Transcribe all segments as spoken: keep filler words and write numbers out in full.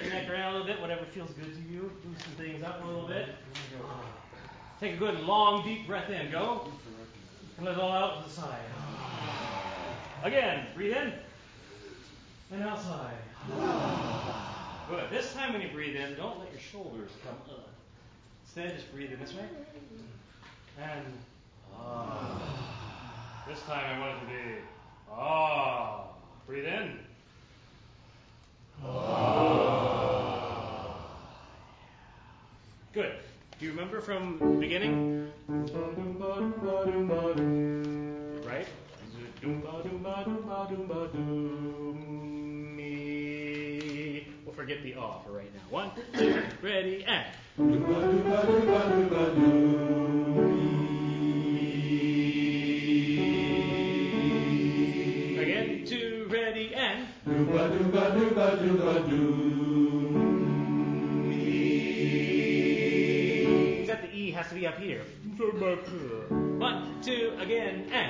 your neck around a little bit, whatever feels good to you. Loosen things up a little bit. Take a good long, deep breath in. Go. And let it all out to the side. Again, breathe in. And outside. Good. This time when you breathe in, don't let your shoulders come up. Instead, just breathe in this way. And ah. This time I want it to be ah. Breathe in. Ah. Good. Do you remember from the beginning? Right? We'll forget the ah for right now. One, two, ready, and. Again, two, ready, and. Except the E has to be up here. One, two, again, and.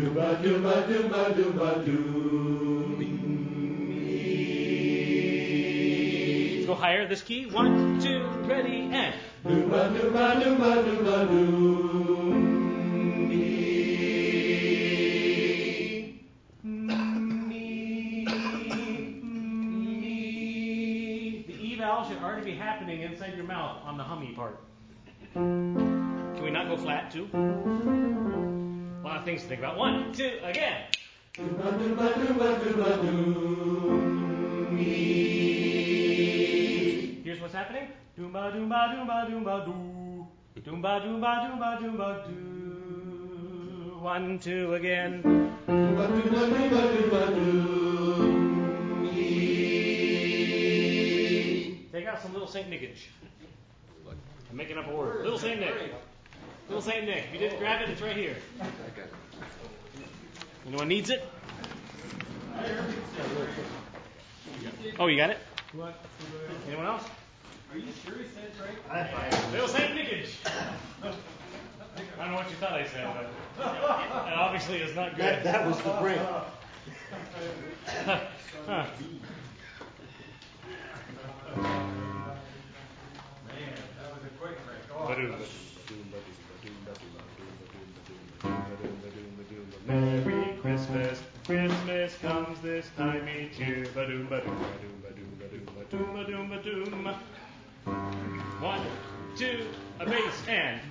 Let's go higher, this key. One, two, ready, and. Should already be happening inside your mouth on the hummy part. Can we not go flat too? A lot of things to think about. One, two, again. Here's what's happening. Doomba doomba doomba doomba doo. Doomba doomba doomba doomba doo. One, two, again. Doomba doomba doomba doomba doo. Take out some Little Saint Nickage. I'm making up a word. Little Saint Nick. Little Saint Nick. If you didn't grab it, it's right here. Anyone needs it? Oh, you got it? Anyone else? Are you sure he said it right? Little Saint Nickage. I don't know what you thought I said, but it obviously is not good. That, that was the break. Huh. Man, that was a quick break. Oh, Merry Christmas, Christmas comes this time each year. Ba-doom, ba-doom, ba-doom, ba-doom, ba-doom, ba-doom, ba-doom, ba-doom. One, two, a bass, and.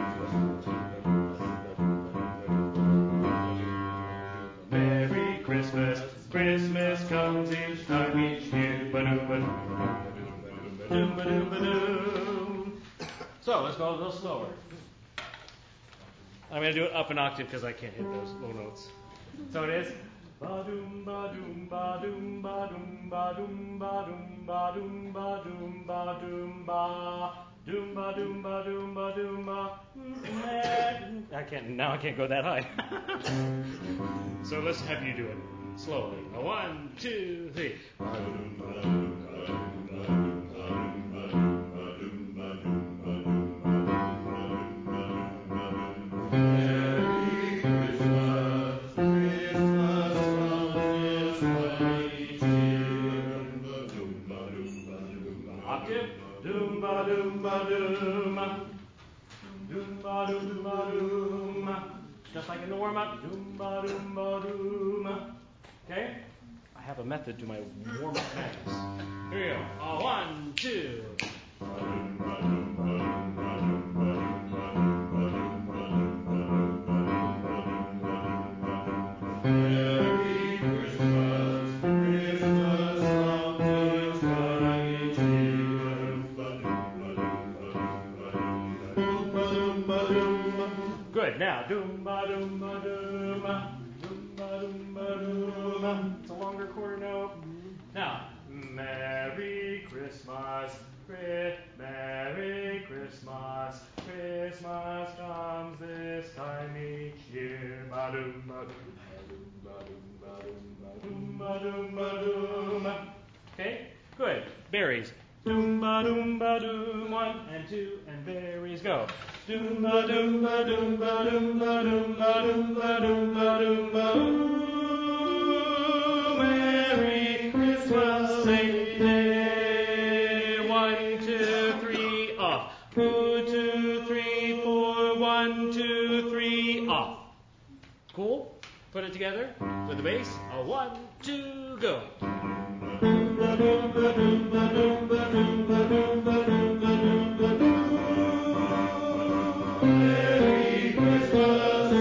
Merry Christmas, Christmas comes each time each year. Ba-doom, ba-doom, ba-doom, ba-doom, ba-doom. So let's go a little slower. I'm going to do it up an octave because I can't hit those low notes. So it is. Ba-doom, ba-doom, ba-doom, ba-doom, ba-doom, ba-doom, ba-doom, ba-doom, ba-doom, ba. Doom, ba-doom, ba-doom, ba-doom, ba. I can't, now I can't go that high. So let's have you do it slowly. A one, two, three. Ba-doom, ba-doom, ba-doom, ba-doom, ba-doom, ba-doom, ba-doom, ba-doom. Doom ba doom ba doom, doom ba doom ba doom, just like in the warm up. Doom ba doom ba doom. Okay, I have a method to my warm up madness. Here we go. Uh, one, two. Good. Now, doom ba doom ba doom, doom ba doom ba doom. It's a longer quarter note. Now, Merry Christmas, Chri- Merry Christmas, Christmas comes this time each year. Ba doom ba doom ba doom ba doom ba doom ba doom ba doom. Okay. Good. Berries. Doom ba doom ba doom. One and two and berries go. Doom ba doom ba doom ba doom ba doom ba doom ba doom ba doom ba doom. Merry Christmas, Saint Nick. Put it together with the bass. A one, two, go. Merry Christmas.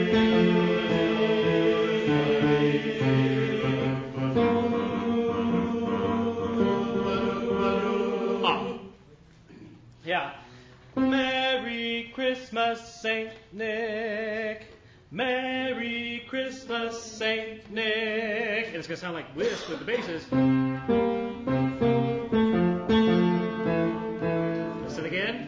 Ah. Yeah. Merry Christmas, Saint Nick. Merry Christmas, Saint Nick. And it's going to sound like this with the basses. Listen again.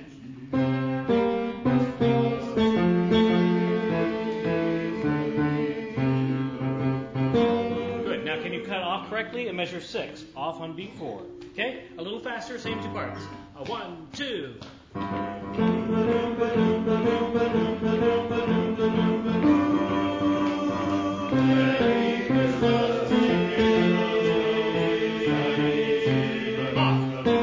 Good. Now can you cut off correctly and measure six? Off on beat four. Okay? A little faster, same two parts. A one, two. Merry Christmas, off.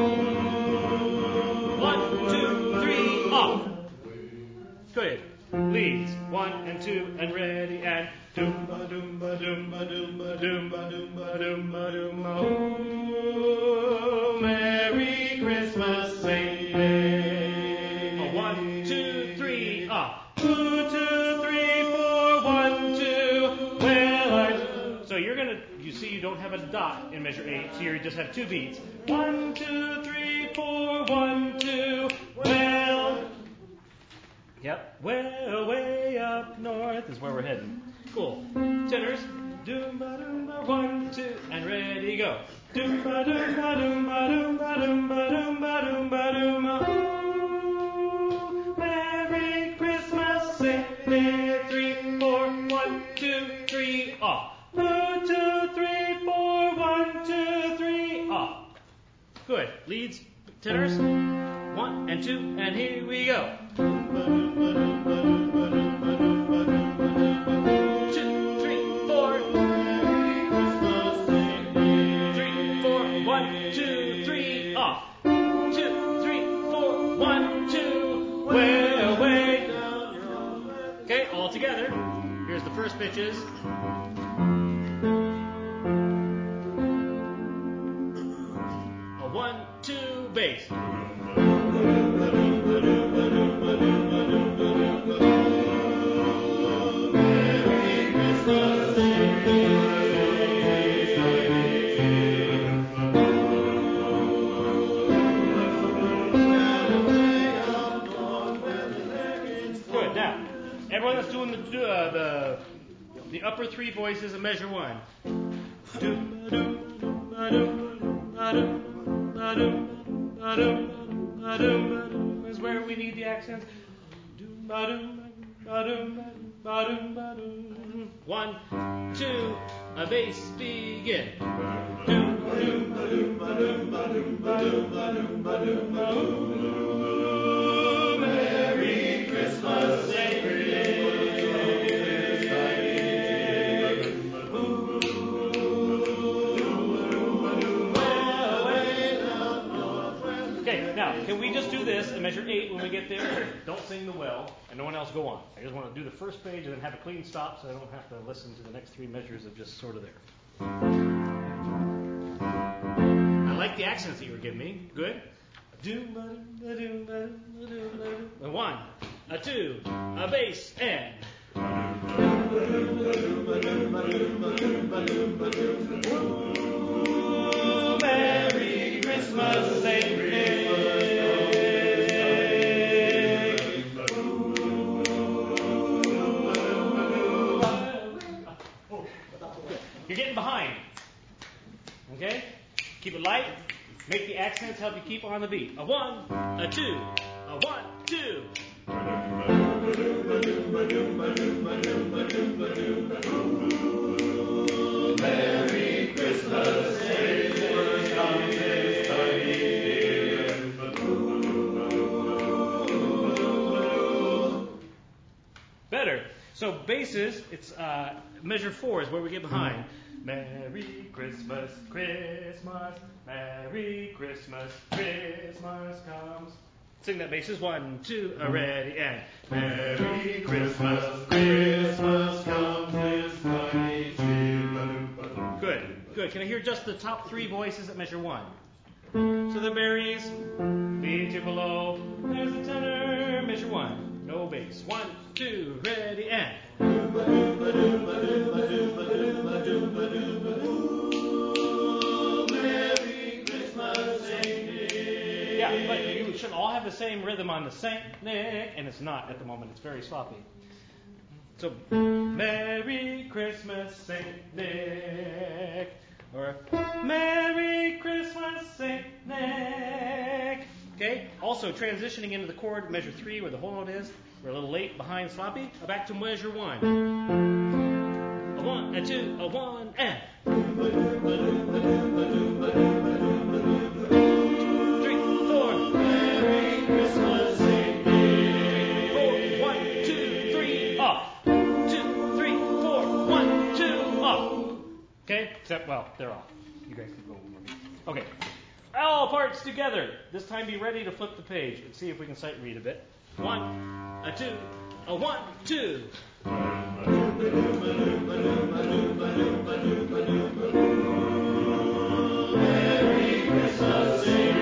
One, two, three, off. Good. Leads. One and two and ready and doomba doomba doomba doomba doomba doomba doomba doomba. Oh, Merry Christmas, Saint Nick. One, two, three, off. Two, two, three, four, one, two. Well, I. So you're gonna. You see, you don't have a dot in measure eight, so you just have two beats. One, two, three, four, one, two. Well. Yep. Well, way up north is where we're heading. Cool. Tenors. Doomba doomba one, two, and ready, go. Doomba doomba doomba doomba doomba doomba doomba doomba. Merry Christmas, Saint Nick. Three, four, one, two, three, off. Two, two, three, four, one, two, three, off. Good. Leads, tenors. One and two, and here we go. Together. Here's the first pitches. A one, two, bass. Merry Christmas. Good. Now. Everyone that's doing the uh, the the upper three voices of measure one. Is where we need the accents. One, two, a bass begin. Merry Christmas, Saint Nick. Okay, now, can we just do this and measure eight when we get there? Don't sing the well, and no one else go on. I just want to do the first page and then have a clean stop so I don't have to listen to the next three measures of just sort of there. I like the accents that you were giving me. Good. A one, a two, a bass, and. Merry Christmas, Saint Nick. You're getting behind. Okay? Keep it light. Make the accents help you keep on the beat. A one, a two, a one, two. Merry Christmas, Saint Nick, come this time. Better. So basses, it's uh, measure four is where we get behind. Merry Christmas, Christmas, Merry Christmas, Christmas comes. Sing that basis. One, two, uh, ready, and Merry Christmas, Christmas comes with money cheer. Good, good. Can I hear just the top three voices at measure one? So the berries, B two below. There's the tenor, measure one. No bass. One, two, ready, and Merry Christmas, Saint Nick. Yeah, but you should all have the same rhythm on the Saint Nick, and it's not at the moment. It's very sloppy. So, Merry Christmas, Saint Nick. Or, Merry Christmas, Saint Nick. Okay, also transitioning into the chord, measure three, where the whole note is. We're a little late behind sloppy. Back to measure one. A one, a two, a one, and. Three, four. Merry Christmas, Saint Nick. Four, one, two, three, off. Two, three, four, one, two, off. Okay, except, well, they're off. You guys can go over me. Okay. All parts together. This time be ready to flip the page and see if we can sight read a bit. One, a two, a one, two. Merry Christmas, Saint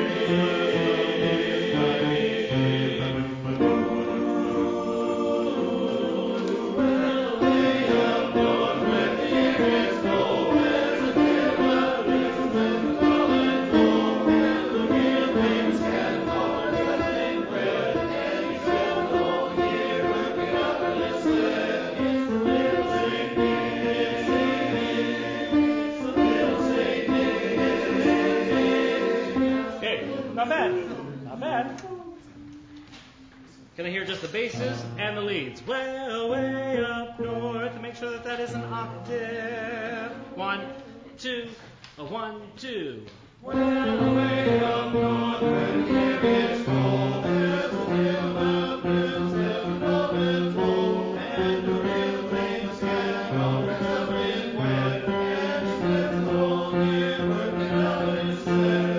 Not bad. Not bad. Can I hear just the basses and the leads? Well, way up north. Make sure that that is an octave. One, two, a one, two. Well, way up north, when the air gets cold, there's a tale about Christmas and love and told, and the real famous cat all dressed up in wet, and he spends the whole year working out in his sled.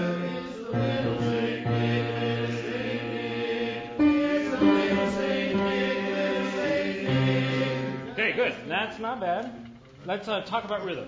Okay, good. That's not bad. Let's uh, talk about rhythm.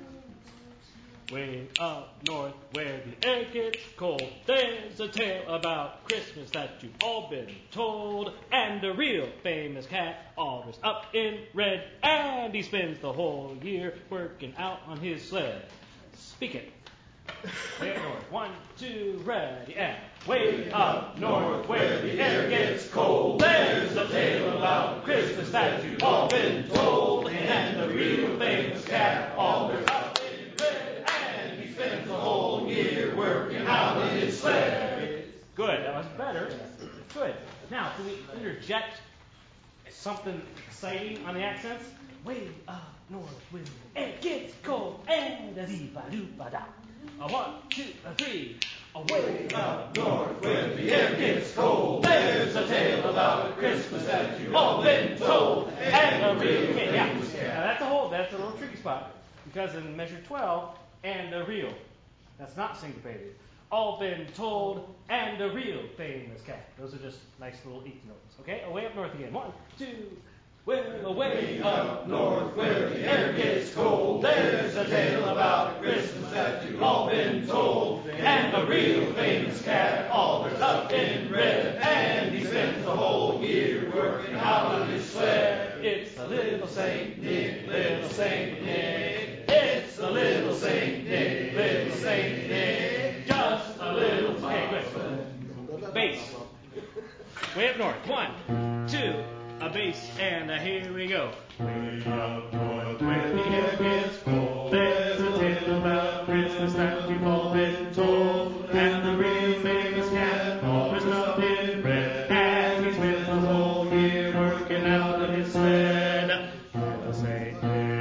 Way up north where the air gets cold, there's a tale about Christmas that you've all been told. And a real famous cat, all dressed up in red, and he spends the whole year working out on his sled. Speak it. Way up north. One, two, ready, and way up north where the air gets cold, there's a tale about Christmas that you've all been told. And the real famous cat, all dressed up in red, and he spends the whole year working out on his sled. Good. That was better. Good. Now, can we interject something exciting on the accents? Way up north where the air gets cold, and a dee-ba-doo-ba-da. A one, two, a three. Away up north where the air gets cold, there's a tale about Christmas that you've all been told. And a real, okay, yeah. Now that's a whole, that's a little tricky spot, because in measure twelve, and a real, that's not syncopated. All been told, and a real famous cat. Those are just nice little eighth notes. Okay, away up north again. One, two. Well, away up north where the air gets cold, there's a tale about Christmas that you've all been told. And a real famous cat, all dressed up in red, and he spends the whole year working out on his sled. It's the little Saint Nick, little Saint Nick. It's the little Saint Nick, little Saint Nick. Just a little. Okay, good. Bass. Way up north. One, two. A bass, and uh, here we go. Way up north where the air gets cold, there's a tale about Christmas that you've all been told. And the real famous cat, all dressed up in red, and he spends the whole year working out on his sled. Little Saint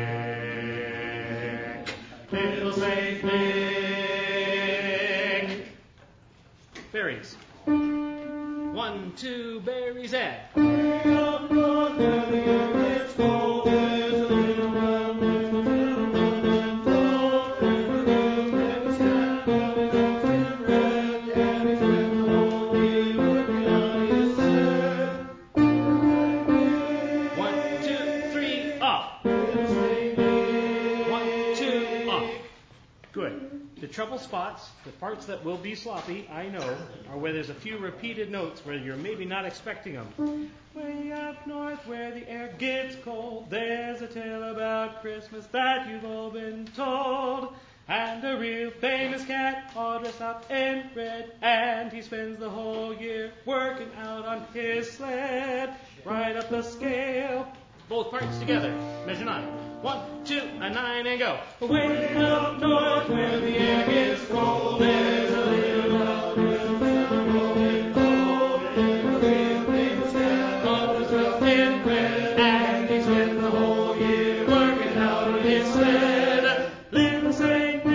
Nick, little Saint Nick. Berries. One, two, berries, and way up north where the air gets cold, there's a little brown Christmas that you've all been told. And the real famous cat, all dressed up in red, and he spends the whole year working out spots, the parts that will be sloppy, I know, are where there's a few repeated notes where you're maybe not expecting them. Way up north where the air gets cold, there's a tale about Christmas that you've all been told. And a real famous cat all dressed up in red, and he spends the whole year working out on his sled. Right up the scale. Both parts together. Measure nine. One, two, a nine, and go. Way up north where the air gets cold, there's a little about Christmas rolling cold. And a real famous cat all dressed up in red, and he spends the whole year working out on his sled. Little Saint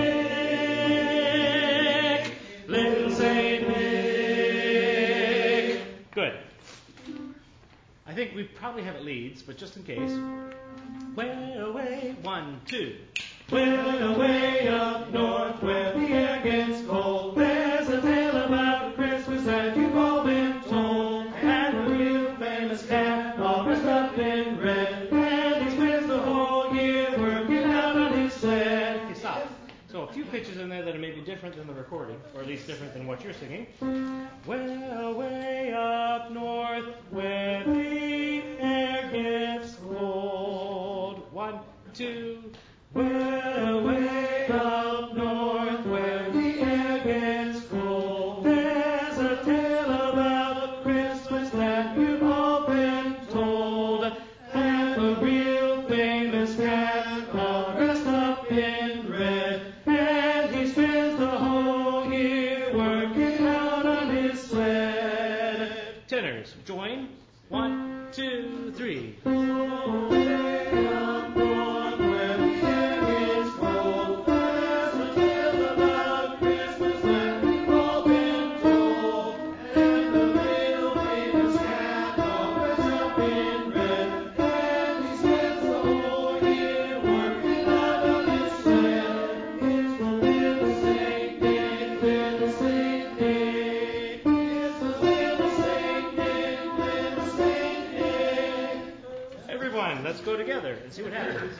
Nick, little Saint Nick. Good. I think we probably have it leads, but just in case. Way away, one, two. Way away up north where the air gets cold, there's a tale about Christmas that you've all been told. And a real famous cat all dressed up in red, and he spends the whole year working out on his sled. Okay, stop. So a few pitches in there that are maybe different than the recording, or at least different than what you're singing. Well, way up north where the air gets cold. One, two. Well, way up north where the air gets cold, there's a tale about Christmas that you've all been told. And a real famous cat all dressed up in red, and he spends the whole year working out on his sled. Tenors, join. One, two, three. Oh, way up north where the air gets cold, there's a tale about Christmas that we've all been told. And the little famous cat all dressed up in red, and he spends the whole year working out on his sled. It's the little Saint Nick, little Saint Nick. It's the little Saint Nick, little Saint Nick. Everyone, let's go together and see what happens.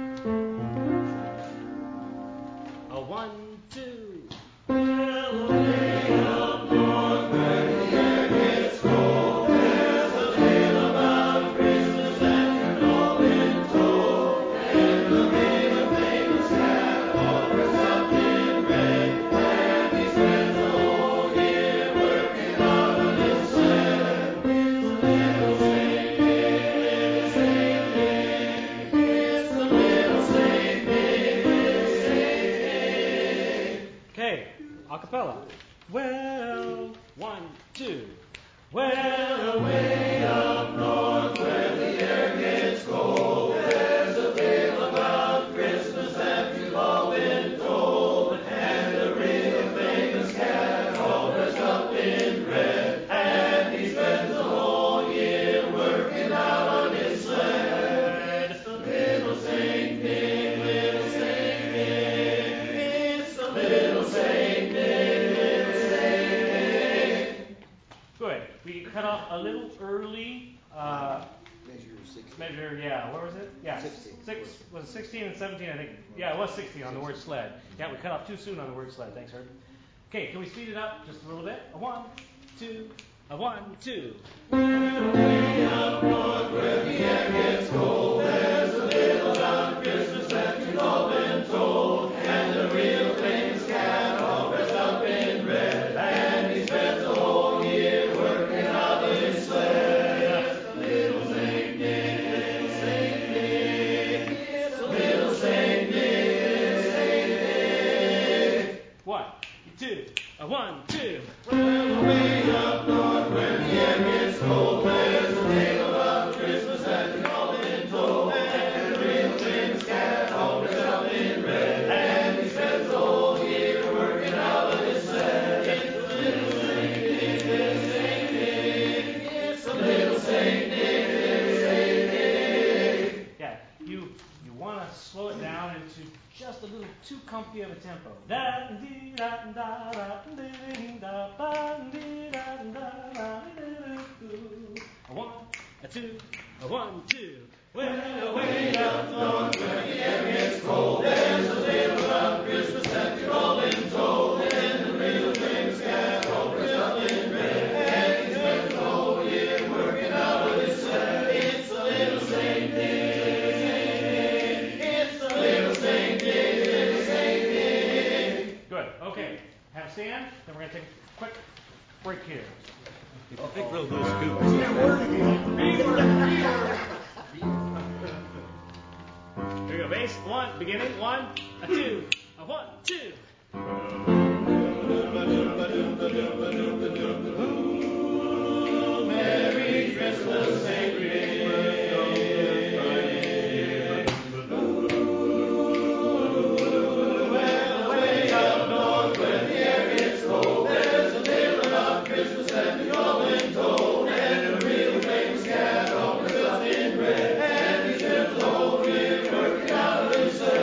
A one, two. Well, way up north where the air gets cold, there's a tale about Christmas that you've all been told. And the little famous cat all dressed up in red, and he spends the whole year working out on his sled. It's the little Saint Nick, little Saint Nick. It's the little Saint Nick, little Saint Nick. Okay, a cappella. Well, one, two. Well, way up north where the air gets cold, there's a tale about Christmas that you've all been told. And a real famous cat all dressed up in red, and he spends the whole year working out on his sled. It's the little Saint Nick, little Saint Nick. It's the little Saint Nick, little Saint Nick. Good. We cut off a little early. Uh, Measure six. measure, yeah. What was it? Yeah. Sixteen. Six was it sixteen and seventeen, I think. Yeah, it was sixteen on the word sled. Yeah, we cut off too soon on the word sled. Thanks, Herb. Okay, can we speed it up just a little bit? A one, two, a one, two. Way up north where the air gets cold, there's a little about Christmas that you've all been told. And a real famous cat all dressed up in red, and he spends the whole year working out on his sled. Little Saint Nick, little Saint Nick. It's a little Saint Nick, little Saint Nick. One, two, a one, two. Well, way up north where the air gets cold, there's a tale about Christmas that you've all been told. And a real famous cat all dressed up in red, and he spends the whole year working out on his sled. It's the little Saint Nick, little Saint Nick. It's the little Saint Nick, little Saint Nick. Yeah, you you want to slow it down into just a little too comfy of a tempo. Da dee da da da dee da ba dee da da da dee. A one, a two, a one, two. Well, way up north where the air gets cold, there's a tale about Christmas that you've all been told. stand, then we're going to take a quick break here. I think we'll do a scoop. Here we go, bass. One, beginning. One, a two, a one, two. Merry Christmas, Saint Christmas.